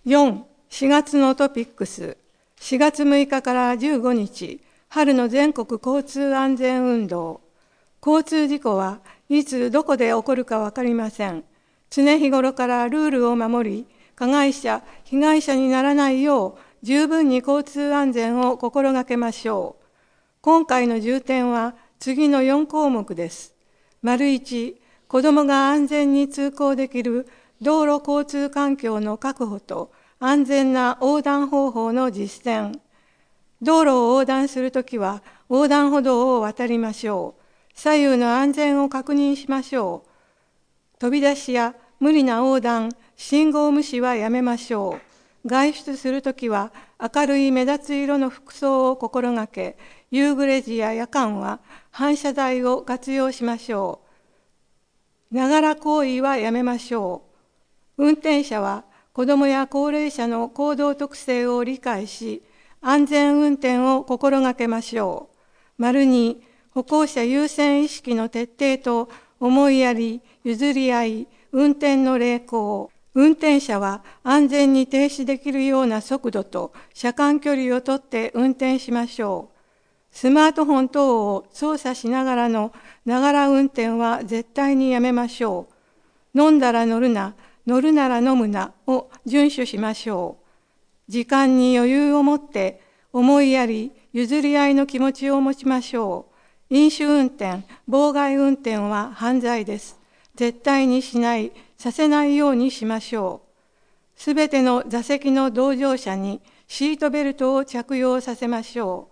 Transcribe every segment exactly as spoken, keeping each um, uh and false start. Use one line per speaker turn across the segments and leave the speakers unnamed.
よん、しがつのトピックス。しがつむいかからじゅうごにち、春の全国交通安全運動。交通事故はいつどこで起こるか分かりません。常日頃からルールを守り、加害者、被害者にならないよう十分に交通安全を心がけましょう。今回の重点は次のよんこうもくです。丸いち、子どもが安全に通行できる道路交通環境の確保と安全な横断方法の実践。道路を横断するときは横断歩道を渡りましょう。左右の安全を確認しましょう。飛び出しや無理な横断、信号無視はやめましょう。外出するときは明るい目立つ色の服装を心がけ、夕暮れ時や夜間は反射材を活用しましょう。ながら行為はやめましょう。運転者は子どもや高齢者の行動特性を理解し、安全運転を心がけましょう。丸に、歩行者優先意識の徹底と思いやり、譲り合い、運転の励行。運転者は安全に停止できるような速度と車間距離をとって運転しましょう。スマートフォン等を操作しながらのながら運転は絶対にやめましょう。飲んだら乗るな、乗るなら飲むなを遵守しましょう。時間に余裕を持って思いやり、譲り合いの気持ちを持ちましょう。飲酒運転、妨害運転は犯罪です。絶対にしない、させないようにしましょう。すべての座席の同乗者にシートベルトを着用させましょ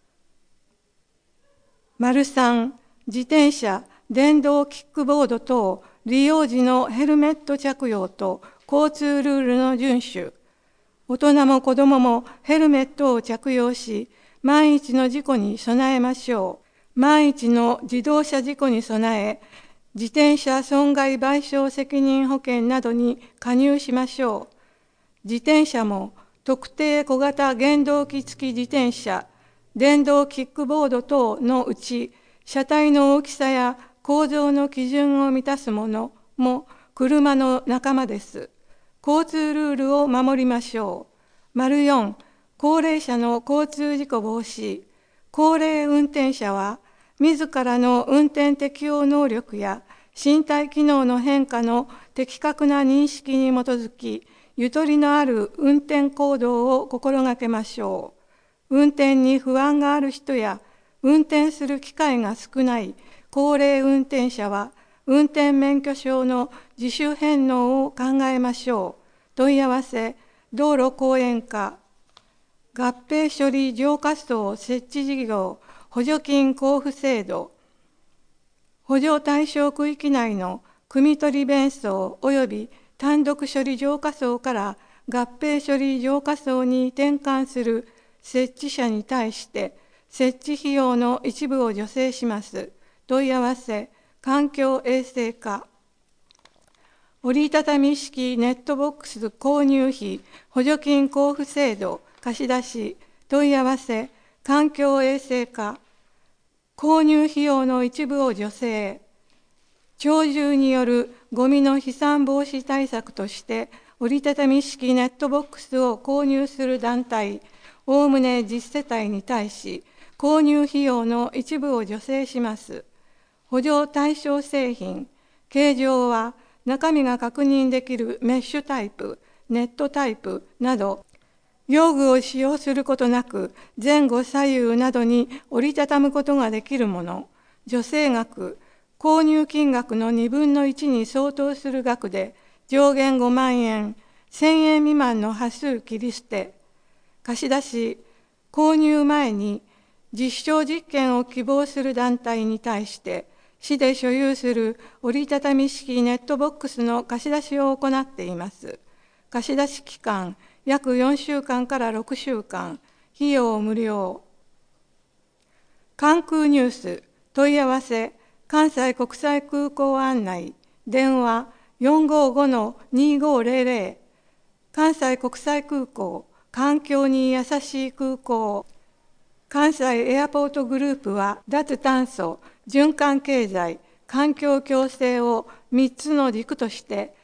う。丸さん、自転車、電動キックボード等利用時のヘルメット着用と交通ルールの遵守。大人も子どももヘルメットを着用し、万一の事故に備えましょう。万一の自動車事故に備え、自転車損害賠償責任保険などに加入しましょう。自転車も特定小型原動機付き自転車、電動キックボード等のうち、車体の大きさや構造の基準を満たすものも車の仲間です。交通ルールを守りましょう。丸よん、高齢者の交通事故防止。高齢運転者は、自らの運転適応能力や身体機能の変化の的確な認識に基づき、ゆとりのある運転行動を心がけましょう。運転に不安がある人や、運転する機会が少ない高齢運転者は、運転免許証の自主返納を考えましょう。問い合わせ、道路公園課、合併処理浄化槽設置事業、補助金交付制度、補助対象区域内の汲み取り弁槽及び単独処理浄化槽から合併処理浄化槽に転換する設置者に対して設置費用の一部を助成します。問い合わせ、環境衛生課。折りたたみ式ネットボックス購入費補助金交付制度貸し出し。問い合わせ、環境衛生課。購入費用の一部を助成。鳥獣によるゴミの飛散防止対策として折りたたみ式ネットボックスを購入する団体、おおむねじゅっせたいに対し購入費用の一部を助成します。補助対象製品、形状は中身が確認できるメッシュタイプ、ネットタイプなど、用具を使用することなく前後左右などに折りたたむことができるもの、助成額、購入金額のにぶんのいちに相当する額で上限ごまんえん、せんえん未満の端数切り捨て、貸し出し、購入前に実証実験を希望する団体に対して市で所有する折りたたみ式ネットボックスの貸し出しを行っています。貸し出し期間、約よんしゅうかんからろくしゅうかん、費用無料。関空ニュース、問い合わせ、関西国際空港案内、電話 よんごーごのにーごーぜろぜろ。関西国際空港、環境に優しい空港。関西エアポートグループは脱炭素、循環経済、環境共生をみっつの軸として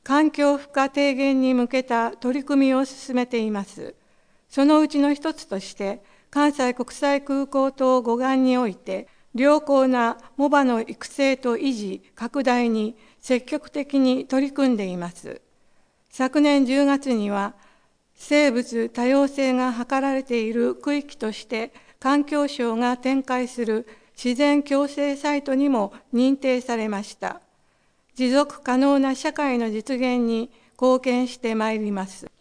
環境負荷低減に向けた取り組みを進めています。そのうちの一つとして、関西国際空港島護岸において、良好な藻場の育成と維持、拡大に積極的に取り組んでいます。昨年じゅうがつには、生物多様性が図られている区域として、環境省が展開する自然共生サイトにも認定されました。持続可能な社会の実現に貢献してまいります。